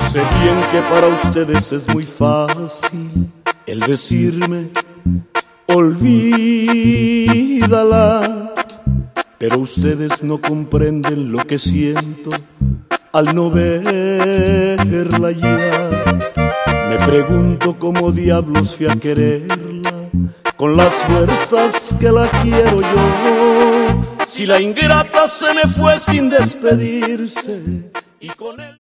Sé bien que para ustedes es muy fácil el decirme olvídala, pero ustedes no comprenden lo que siento al no verla ya. Me pregunto cómo diablos fui a quererla con las fuerzas que la quiero yo, si la ingrata se me fue sin despedirse y con él